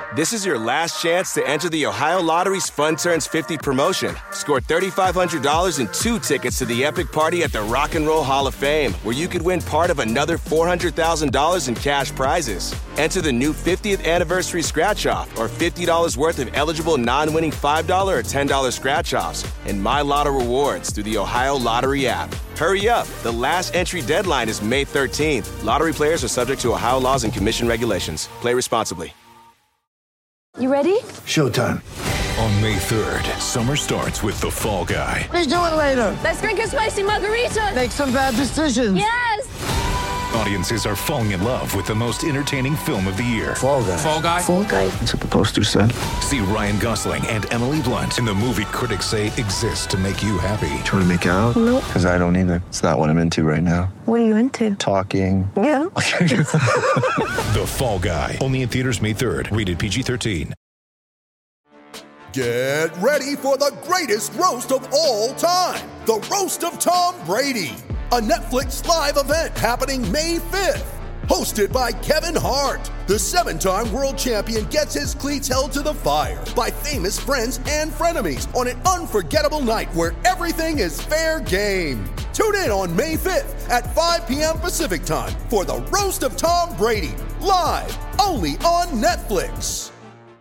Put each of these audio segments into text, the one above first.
This is your last chance to enter the Ohio Lottery's Fun Turns 50 promotion. Score $3,500 and 2 tickets to the epic party at the Rock and Roll Hall of Fame, where you could win part of another $400,000 in cash prizes. Enter the new 50th anniversary scratch-off or $50 worth of eligible non-winning $5 or $10 scratch-offs and My Lotto rewards through the Ohio Lottery app. Hurry up. The last entry deadline is May 13th. Lottery players are subject to Ohio laws and commission regulations. Play responsibly. You ready? Showtime. On May 3rd, summer starts with The Fall Guy. Let's do it later. Let's drink a spicy margarita. Make some bad decisions. Yes! Audiences are falling in love with the most entertaining film of the year. Fall Guy. Fall Guy? Fall Guy. That's what the poster said. See Ryan Gosling and Emily Blunt in the movie critics say exists to make you happy. Trying to make it out? Nope. Because I don't either. It's not what I'm into right now. What are you into? Talking. Yeah. The Fall Guy. Only in theaters May 3rd. Rated PG-13. Get ready for the greatest roast of all time. The Roast of Tom Brady. A Netflix live event happening May 5th. Hosted by Kevin Hart. The 7-time world champion gets his cleats held to the fire by famous friends and frenemies on an unforgettable night where everything is fair game. Tune in on May 5th at 5 p.m. Pacific time for the Roast of Tom Brady. Live only on Netflix.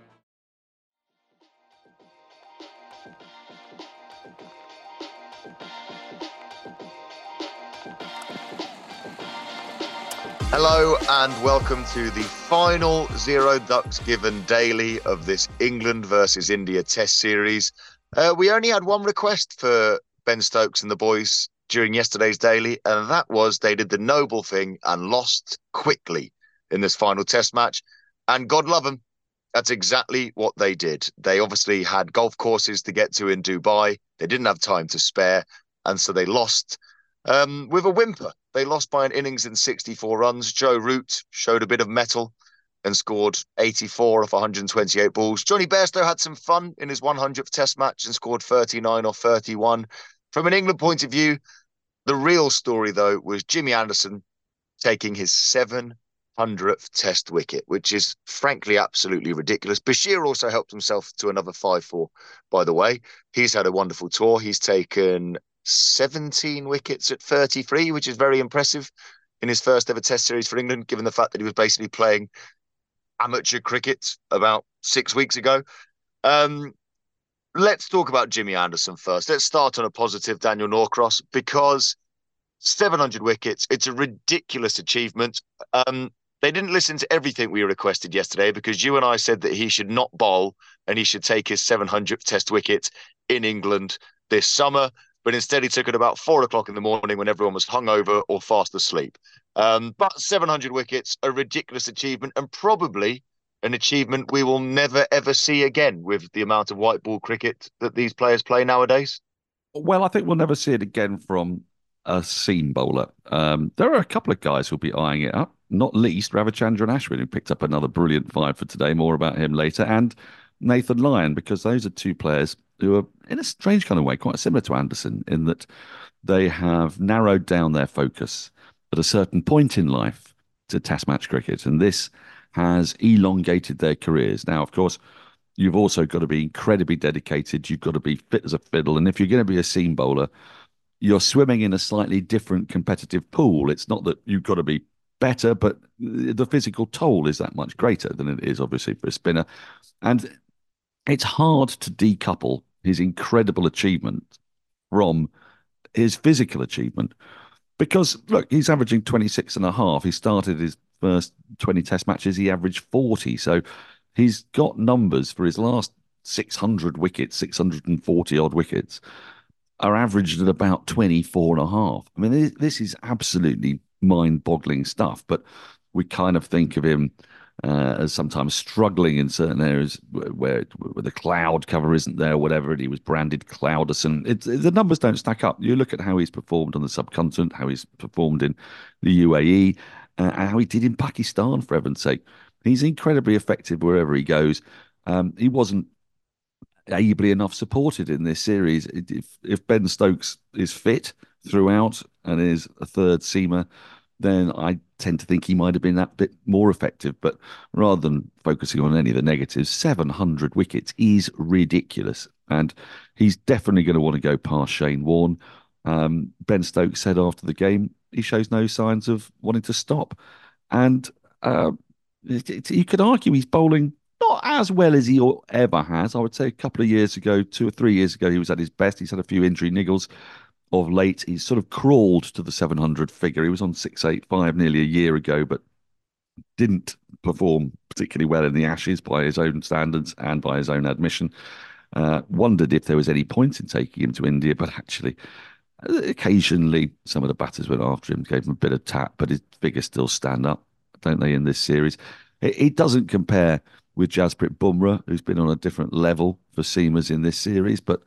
Hello and welcome to the final Zero Ducks Given daily of this England versus India Test series. We only had one request for Ben Stokes and the boys during yesterday's daily, and that was they did the noble thing and lost quickly in this final Test match. And God love them, that's exactly what they did. They obviously had golf courses to get to in Dubai. They didn't have time to spare, and so they lost with a whimper. They lost by an innings in 64 runs. Joe Root showed a bit of mettle and scored 84 off 128 balls. Johnny Bairstow had some fun in his 100th Test match and scored 39 off 31. From an England point of view, the real story, though, was Jimmy Anderson taking his 700th Test wicket, which is frankly absolutely ridiculous. Bashir also helped himself to another 5-4, by the way. He's had a wonderful tour. He's taken 17 wickets at 33, which is very impressive in his first ever Test series for England, given the fact that he was basically playing amateur cricket about 6 weeks ago. Let's talk about Jimmy Anderson first. Let's start on a positive, Daniel Norcross, because 700 wickets, it's a ridiculous achievement. They didn't listen to everything we requested yesterday because you and I said that he should not bowl and he should take his 700th Test wicket in England this summer. But instead he took it about 4 o'clock in the morning when everyone was hungover or fast asleep. But 700 wickets, a ridiculous achievement, and probably an achievement we will never, ever see again with the amount of white ball cricket that these players play nowadays. Well, I think we'll never see it again from a seam bowler. There are a couple of guys who'll be eyeing it up, not least Ravichandran Ashwin, who picked up another brilliant 5 for today. More about him later. And Nathan Lyon, because those are two players who are, in a strange kind of way, quite similar to Anderson in that they have narrowed down their focus at a certain point in life to Test match cricket, and this has elongated their careers. Now, of course, you've also got to be incredibly dedicated. You've got to be fit as a fiddle, and if you're going to be a seam bowler, you're swimming in a slightly different competitive pool. It's not that you've got to be better, but the physical toll is that much greater than it is, obviously, for a spinner. And it's hard to decouple his incredible achievement from his physical achievement. Because, look, he's averaging 26 and a half. He started his first 20 Test matches, he averaged 40. So he's got numbers for his last 600 wickets, 640 odd wickets, are averaged at about 24 and a half. I mean, this is absolutely mind-boggling stuff. But we kind of think of him as sometimes struggling in certain areas where the cloud cover isn't there, whatever, and he was branded Clouderson. The numbers don't stack up. You look at how he's performed on the subcontinent, how he's performed in the UAE, how he did in Pakistan, for heaven's sake. He's incredibly effective wherever he goes. He wasn't ably enough supported in this series. If Ben Stokes is fit throughout and is a third seamer, then I tend to think he might have been that bit more effective. But rather than focusing on any of the negatives, 700 wickets is ridiculous. And he's definitely going to want to go past Shane Warne. Ben Stokes said after the game, he shows no signs of wanting to stop. And you could argue he's bowling not as well as he ever has. I would say a couple of years ago, 2 or 3 years ago, he was at his best. He's had a few injury niggles. Of late, he's sort of crawled to the 700 figure. He was on 685 nearly a year ago, but didn't perform particularly well in the Ashes by his own standards and by his own admission. Wondered if there was any point in taking him to India, but actually, occasionally some of the batters went after him, gave him a bit of tap, but his figures still stand up, don't they, in this series? It doesn't compare with Jasprit Bumrah, who's been on a different level for seamers in this series, but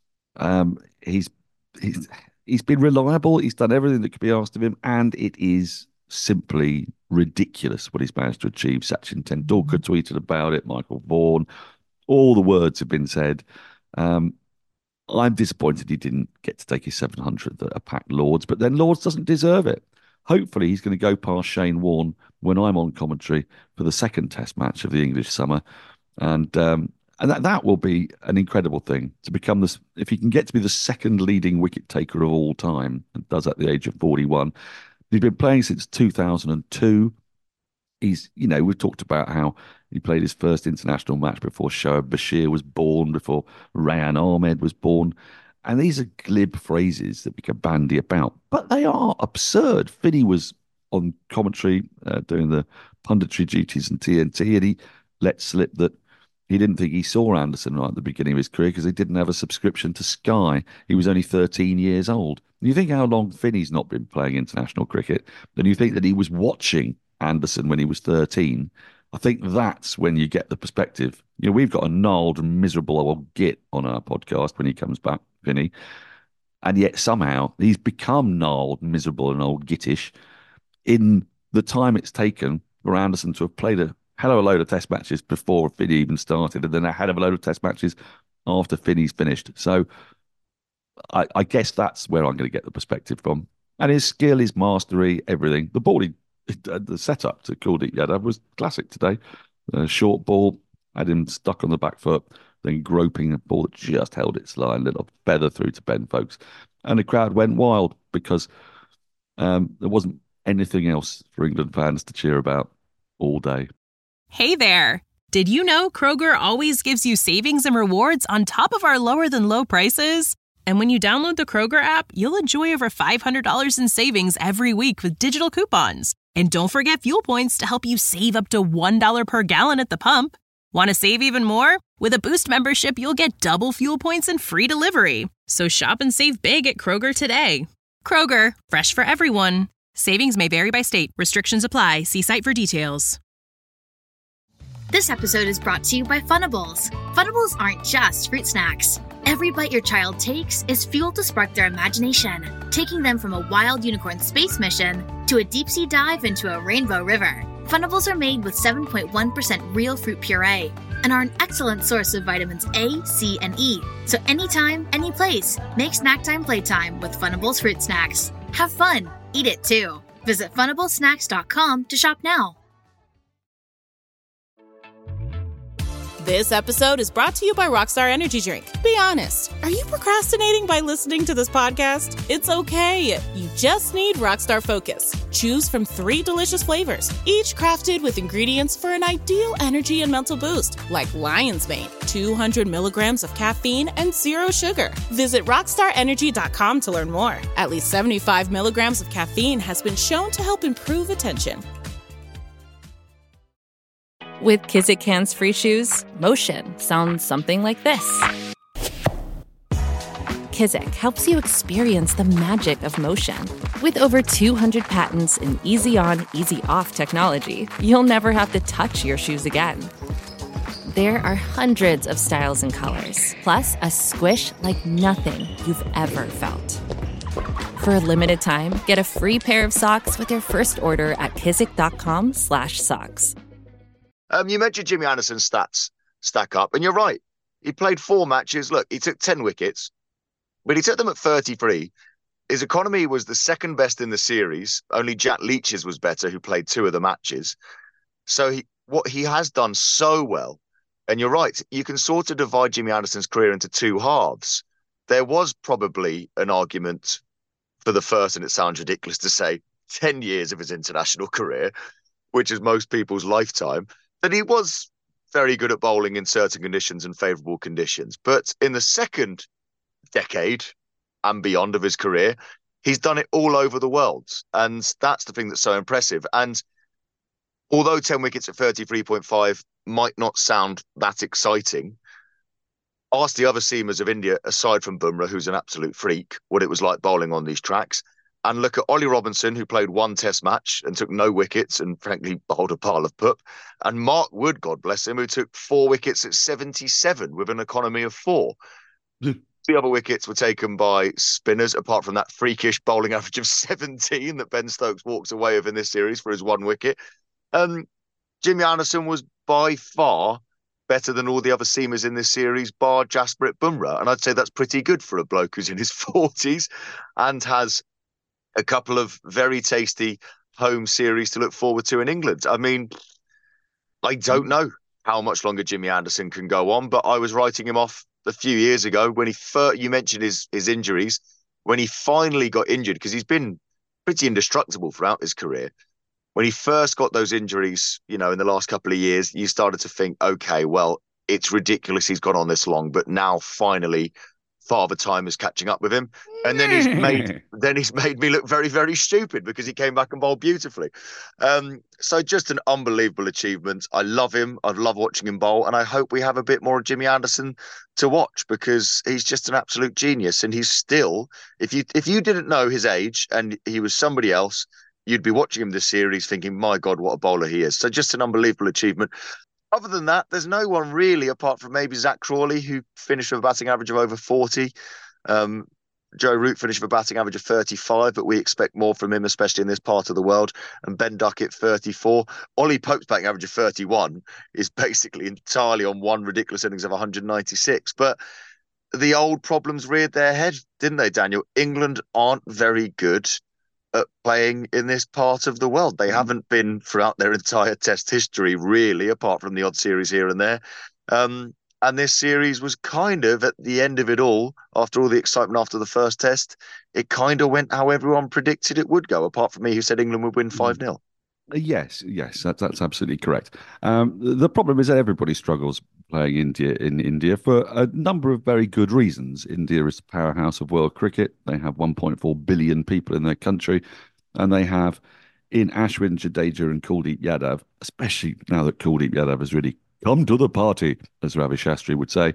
he's been reliable. He's done everything that could be asked of him, and it is simply ridiculous what he's managed to achieve. Sachin Tendulkar tweeted about it. Michael Vaughan. All the words have been said. I'm disappointed he didn't get to take his 700 at a packed Lords, but then Lords doesn't deserve it. Hopefully, he's going to go past Shane Warne when I'm on commentary for the second Test match of the English summer, and that will be an incredible thing to become this. If he can get to be the second leading wicket taker of all time, and does at the age of 41, he's been playing since 2002. We've talked about how he played his first international match before Shoaib Bashir was born, before Rayan Ahmed was born. And these are glib phrases that we can bandy about, but they are absurd. Finney was on commentary doing the punditry duties in TNT, and he let slip that he didn't think he saw Anderson right at the beginning of his career because he didn't have a subscription to Sky. He was only 13 years old. And you think how long Finney's not been playing international cricket, then you think that he was watching Anderson when he was 13. I think that's when you get the perspective. We've got a gnarled and miserable old git on our podcast when he comes back, Finney. And yet somehow he's become gnarled, miserable and old gittish in the time it's taken for Anderson to have played a hell of a load of Test matches before Finney even started, and then a hell of a load of Test matches after Finney's finished. So I guess that's where I'm going to get the perspective from. And his skill, his mastery, everything. The ball, the setup to Kuldeep Yadav was classic today. Short ball, had him stuck on the back foot, then groping a ball that just held its line, little feather through to Ben Folks. And the crowd went wild because there wasn't anything else for England fans to cheer about all day. Hey there! Did you know Kroger always gives you savings and rewards on top of our lower-than-low prices? And when you download the Kroger app, you'll enjoy over $500 in savings every week with digital coupons. And don't forget fuel points to help you save up to $1 per gallon at the pump. Want to save even more? With a Boost membership, you'll get double fuel points and free delivery. So shop and save big at Kroger today. Kroger, fresh for everyone. Savings may vary by state. Restrictions apply. See site for details. This episode is brought to you by Funables. Funables aren't just fruit snacks. Every bite your child takes is fuel to spark their imagination, taking them from a wild unicorn space mission to a deep-sea dive into a rainbow river. Funables are made with 7.1% real fruit puree and are an excellent source of vitamins A, C, and E. So anytime, any place, make snack time playtime with Funables fruit snacks. Have fun. Eat it too. Visit funablesnacks.com to shop now. This episode is brought to you by Rockstar Energy Drink. Be honest, are you procrastinating by listening to this podcast? It's okay. You just need Rockstar Focus. Choose from 3 delicious flavors, each crafted with ingredients for an ideal energy and mental boost, like Lion's Mane, 200 milligrams of caffeine and 0 sugar. Visit rockstarenergy.com to learn more. At least 75 milligrams of caffeine has been shown to help improve attention. With Kizik hands-free shoes, motion sounds something like this. Kizik helps you experience the magic of motion. With over 200 patents and easy-on, easy-off technology, you'll never have to touch your shoes again. There are hundreds of styles and colors, plus a squish like nothing you've ever felt. For a limited time, get a free pair of socks with your first order at kizik.com/socks. You mentioned Jimmy Anderson's stats stack up, and you're right. He played 4 matches. Look, he took 10 wickets, but he took them at 33. his economy was the second best in the series. Only Jack Leach's was better, who played 2 of the matches. So what he has done so well, and you're right, you can sort of divide Jimmy Anderson's career into 2 halves. There was probably an argument for the first, and it sounds ridiculous to say, 10 years of his international career, which is most people's lifetime, that he was very good at bowling in certain conditions and favourable conditions. But in the second decade and beyond of his career, he's done it all over the world. And that's the thing that's so impressive. And although 10 wickets at 33.5 might not sound that exciting, ask the other seamers of India, aside from Bumrah, who's an absolute freak, what it was like bowling on these tracks. And look at Ollie Robinson, who played 1 test match and took no wickets and frankly bowled a pile of pup. And Mark Wood, God bless him, who took 4 wickets at 77 with an economy of 4. The other wickets were taken by spinners, apart from that freakish bowling average of 17 that Ben Stokes walks away with in this series for his 1 wicket. Jimmy Anderson was by far better than all the other seamers in this series, bar Jasprit Bumrah. And I'd say that's pretty good for a bloke who's in his 40s and has a couple of very tasty home series to look forward to in England. I mean, I don't know how much longer Jimmy Anderson can go on, but I was writing him off a few years ago when you mentioned his injuries, when he finally got injured, because he's been pretty indestructible throughout his career. When he first got those injuries, in the last couple of years, you started to think, okay, well, it's ridiculous he's gone on this long, but now finally Father Time is catching up with him. And then he's made me look very, very stupid because he came back and bowled beautifully. So just an unbelievable achievement. I love him. I love watching him bowl. And I hope we have a bit more of Jimmy Anderson to watch because he's just an absolute genius. And he's still, if you didn't know his age and he was somebody else, you'd be watching him this series thinking, my God, what a bowler he is. So just an unbelievable achievement. Other than that, there's no one really, apart from maybe Zach Crawley, who finished with a batting average of over 40. Joe Root finished with a batting average of 35, but we expect more from him, especially in this part of the world. And Ben Duckett, 34. Ollie Pope's batting average of 31 is basically entirely on one ridiculous innings of 196. But the old problems reared their head, didn't they, Daniel? England aren't very good at playing in this part of the world. They haven't been throughout their entire test history, really, apart from the odd series here and there. And this series was kind of at the end of it all, after all the excitement after the first test, it kind of went how everyone predicted it would go, apart from me, who said England would win 5-0. Yes, that's absolutely correct. The problem is that everybody struggles playing in India for a number of very good reasons. India is the powerhouse of world cricket. They have 1.4 billion people in their country, and they have in Ashwin, Jadeja and Kuldeep Yadav, especially now that Kuldeep Yadav has really come to the party, as Ravi Shastri would say,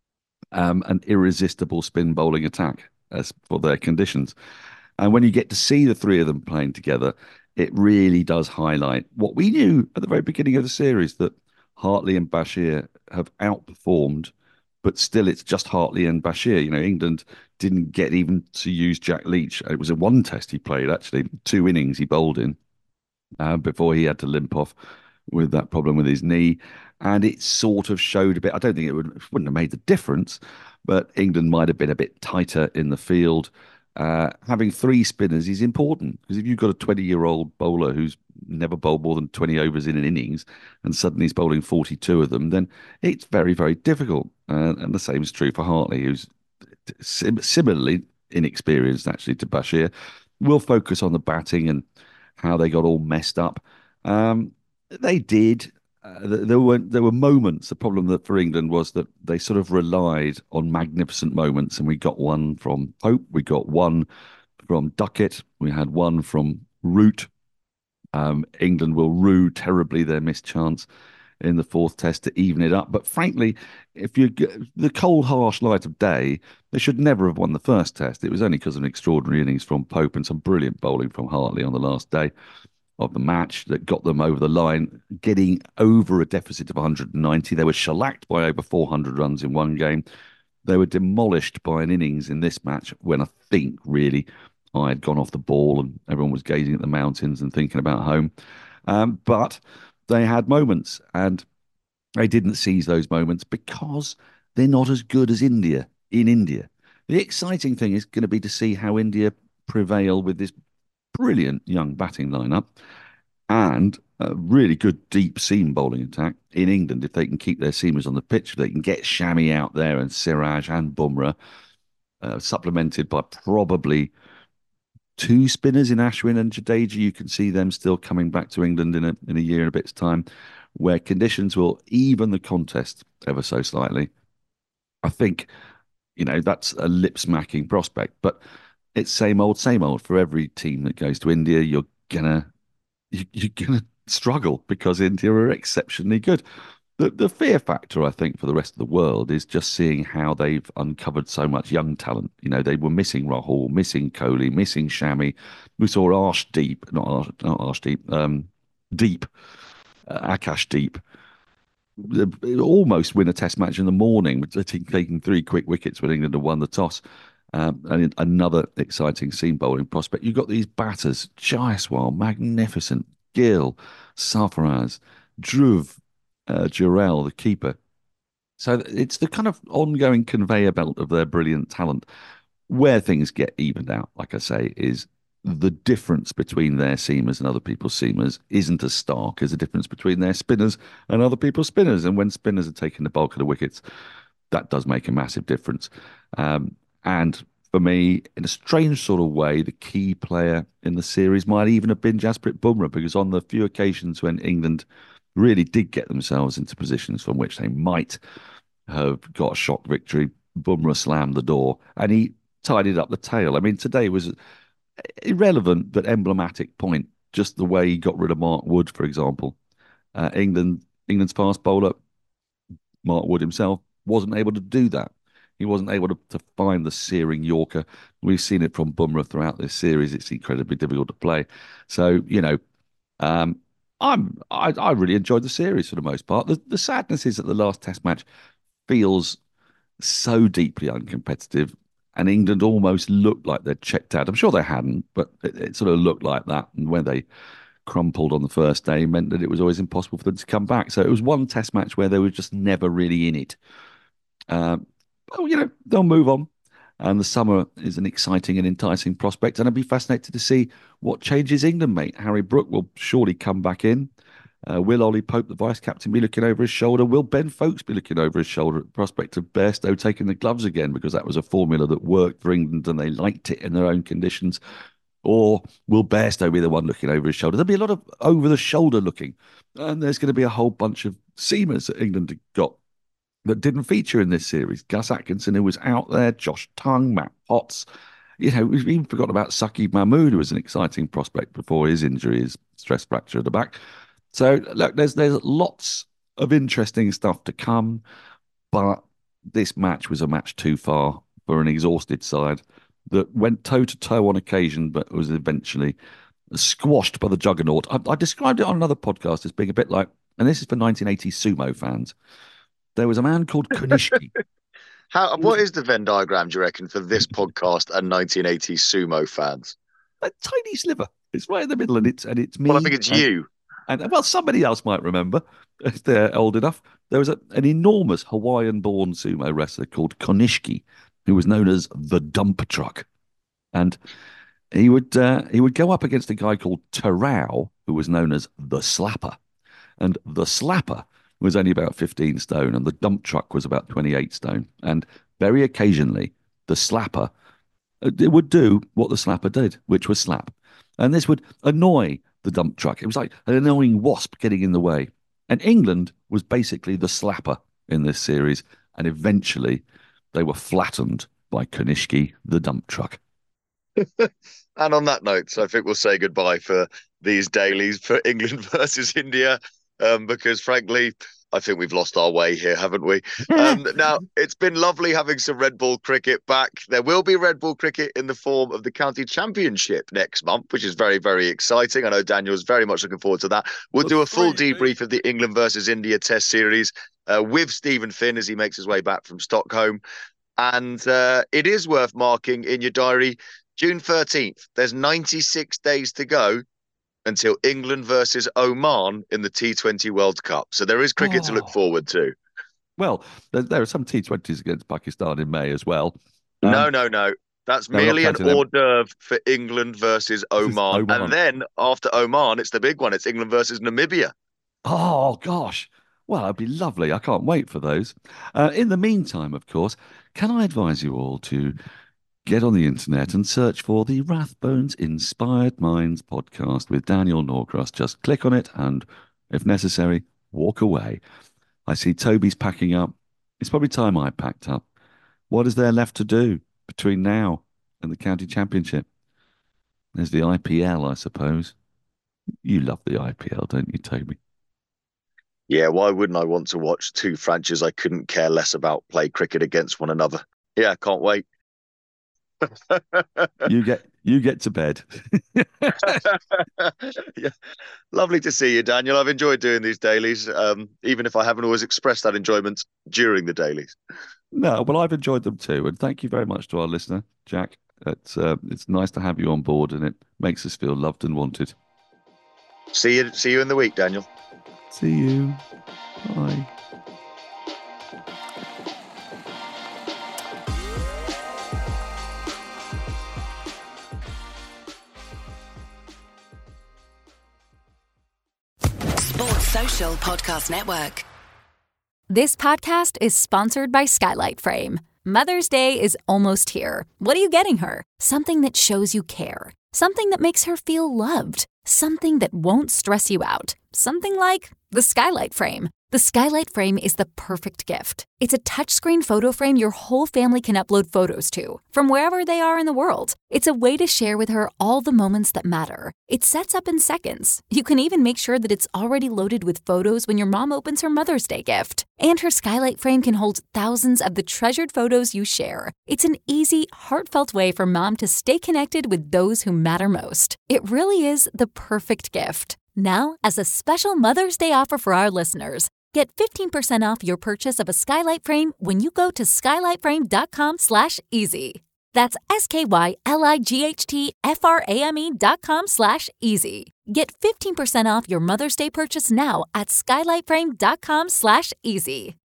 an irresistible spin bowling attack as for their conditions. And when you get to see the 3 of them playing together, it really does highlight what we knew at the very beginning of the series, that Hartley and Bashir have outperformed, but still it's just Hartley and Bashir. England didn't get even to use Jack Leach. It was a 1 test he played, actually, 2 innings he bowled in before he had to limp off with that problem with his knee. And it sort of showed a bit. I don't think it wouldn't have made the difference, but England might have been a bit tighter in the field. Having 3 spinners is important because if you've got a 20-year-old bowler who's never bowled more than 20 overs in an innings and suddenly he's bowling 42 of them, then it's very, very difficult. And the same is true for Hartley, who's similarly inexperienced actually to Bashir. We'll focus on the batting and how they got all messed up. They did. There were moments. The problem that for England was that they sort of relied on magnificent moments, and we got one from Pope, we got one from Duckett, we had one from Root. England will rue terribly their missed chance in the 4th test to even it up. But frankly, if you the cold, harsh light of day, they should never have won the 1st test. It was only because of an extraordinary innings from Pope and some brilliant bowling from Hartley on the last day of the match that got them over the line, getting over a deficit of 190. They were shellacked by over 400 runs in one game. They were demolished by an innings in this match when I think, really, I had gone off the ball and everyone was gazing at the mountains and thinking about home. But they had moments, and they didn't seize those moments because they're not as good as India in India. The exciting thing is going to be to see how India prevail with this brilliant young batting lineup and a really good deep seam bowling attack in England. If they can keep their seamers on the pitch, if they can get Shami out there and Siraj and Bumrah, supplemented by probably two spinners in Ashwin and Jadeja, you can see them still coming back to England in a year and a bit's time, where conditions will even the contest ever so slightly. I think, that's a lip-smacking prospect, but it's same old for every team that goes to India. You're gonna struggle because India are exceptionally good. The fear factor, I think, for the rest of the world is just seeing how they've uncovered so much young talent. They were missing Rahul, missing Kohli, missing Shami. We saw Arshdeep, not Arshdeep, Deep, Akash almost win a test match in the morning, taking 3 quick wickets when England had won the toss. And another exciting seam bowling prospect. You've got these batters, Jaiswal, magnificent, Gill, Sarfaraz, Dhruv, Jurel, the keeper. So it's the kind of ongoing conveyor belt of their brilliant talent. Where things get evened out, like I say, is the difference between their seamers and other people's seamers isn't as stark as the difference between their spinners and other people's spinners. And when spinners are taking the bulk of the wickets, that does make a massive difference. And for me, in a strange sort of way, the key player in the series might even have been Jasprit Bumrah, because on the few occasions when England really did get themselves into positions from which they might have got a shock victory, Bumrah slammed the door and he tidied up the tail. I mean, today was an irrelevant but emblematic point, just the way he got rid of Mark Wood, for example. England's fast bowler, Mark Wood himself, wasn't able to do that. He wasn't able to find the searing Yorker. We've seen it from Bumrah throughout this series. It's incredibly difficult to play. So, I really enjoyed the series for the most part. The sadness is that the last Test match feels so deeply uncompetitive, and England almost looked like they'd checked out. I'm sure they hadn't, but it sort of looked like that. And when they crumpled on the first day, meant that it was always impossible for them to come back. So it was one Test match where they were just never really in it. They'll move on. And the summer is an exciting and enticing prospect. And I'd be fascinated to see what changes England make. Harry Brook will surely come back in. Will Ollie Pope, the vice-captain, be looking over his shoulder? Will Ben Foakes be looking over his shoulder at the prospect of Bairstow taking the gloves again, because that was a formula that worked for England and they liked it in their own conditions? Or will Bairstow be the one looking over his shoulder? There'll be a lot of over-the-shoulder looking. And there's going to be a whole bunch of seamers that England have got that didn't feature in this series. Gus Atkinson, who was out there, Josh Tongue, Matt Potts. We've even forgotten about Saqib Mahmood, who was an exciting prospect before his injury, his stress fracture at the back. So, look, there's lots of interesting stuff to come, but this match was a match too far for an exhausted side that went toe-to-toe on occasion, but was eventually squashed by the juggernaut. I described it on another podcast as being a bit like, and this is for 1980 sumo fans, there was a man called Konishki. What is the Venn diagram, do you reckon, for this podcast and 1980s sumo fans? A tiny sliver. It's right in the middle, and it's me. Well, I think it's you. And somebody else might remember if they're old enough. There was an enormous Hawaiian-born sumo wrestler called Konishki, who was known as the Dump Truck, and he would go up against a guy called Tarao, who was known as the Slapper, and the Slapper was only about 15 stone, and the Dump Truck was about 28 stone. And very occasionally, the Slapper it would do what the Slapper did, which was slap, and this would annoy the Dump Truck. It was like an annoying wasp getting in the way. And England was basically the Slapper in this series, and eventually they were flattened by Konishki, the Dump Truck. And on that note, so I think we'll say goodbye for these dailies for England versus India, because frankly, I think we've lost our way here, haven't we? Now, it's been lovely having some red ball cricket back. There will be red ball cricket in the form of the county championship next month, which is very, very exciting. I know Daniel's very much looking forward to that. We'll do a full debrief of the England versus India Test series with Stephen Finn as he makes his way back from Stockholm. And it is worth marking in your diary, June 13th. There's 96 days to go until England versus Oman in the T20 World Cup. So there is cricket to look forward to. Well, there are some T20s against Pakistan in May as well. No. That's No, we're not merely an counting them. hors d'oeuvre for England versus Oman. Oman. And then after Oman, it's the big one. It's England versus Namibia. Oh, gosh. Well, that'd be lovely. I can't wait for those. In the meantime, of course, can I advise you all to get on the internet and search for the Rathbones Inspired Minds podcast with Daniel Norcross. Just click on it and, if necessary, walk away. I see Toby's packing up. It's probably time I packed up. What is there left to do between now and the county championship? There's the IPL, I suppose. You love the IPL, don't you, Toby? Yeah, why wouldn't I want to watch two franchises I couldn't care less about play cricket against one another? Yeah, can't wait. You get to bed. Yeah. Lovely to see you, Daniel. I've enjoyed doing these dailies, even if I haven't always expressed that enjoyment during the dailies. No, well, I've enjoyed them too, and thank you very much to our listener, Jack. It's nice to have you on board, and it makes us feel loved and wanted. See you in the week, Daniel. See you. Bye. Sports Social Podcast Network. This podcast is sponsored by Skylight Frame. Mother's Day is almost here. What are you getting her? Something that shows you care. Something that makes her feel loved. Something that won't stress you out. Something like the Skylight Frame. The Skylight Frame is the perfect gift. It's a touchscreen photo frame your whole family can upload photos to, from wherever they are in the world. It's a way to share with her all the moments that matter. It sets up in seconds. You can even make sure that it's already loaded with photos when your mom opens her Mother's Day gift. And her Skylight Frame can hold thousands of the treasured photos you share. It's an easy, heartfelt way for mom to stay connected with those who matter most. It really is the perfect gift. Now, as a special Mother's Day offer for our listeners, get 15% off your purchase of a Skylight Frame when you go to skylightframe.com/easy. That's SKYLIGHTFRAME.com/easy. Get 15% off your Mother's Day purchase now at skylightframe.com/easy.